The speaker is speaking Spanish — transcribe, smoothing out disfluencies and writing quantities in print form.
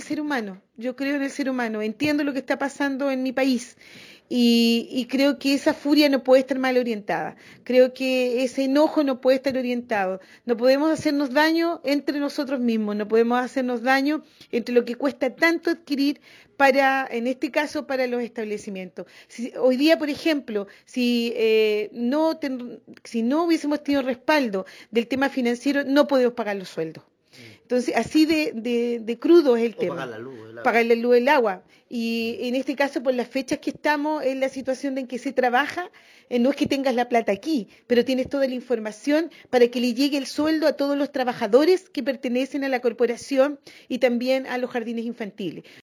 ser humano, yo creo en el ser humano, entiendo lo que está pasando en mi país y creo que esa furia no puede estar mal orientada, creo que ese enojo no puede estar orientado, no podemos hacernos daño entre nosotros mismos, no podemos hacernos daño entre lo que cuesta tanto adquirir para, en este caso, para los establecimientos. Hoy día, por ejemplo, si no hubiésemos tenido respaldo del tema financiero, no podemos pagar los sueldos. Entonces, así de crudo es el O pagar tema. la luz, el agua. Pagar la luz, el agua. Y en este caso, por las fechas que estamos, en la situación en que se trabaja, no es que tengas la plata aquí, pero tienes toda la información para que le llegue el sueldo a todos los trabajadores que pertenecen a la corporación y también a los jardines infantiles.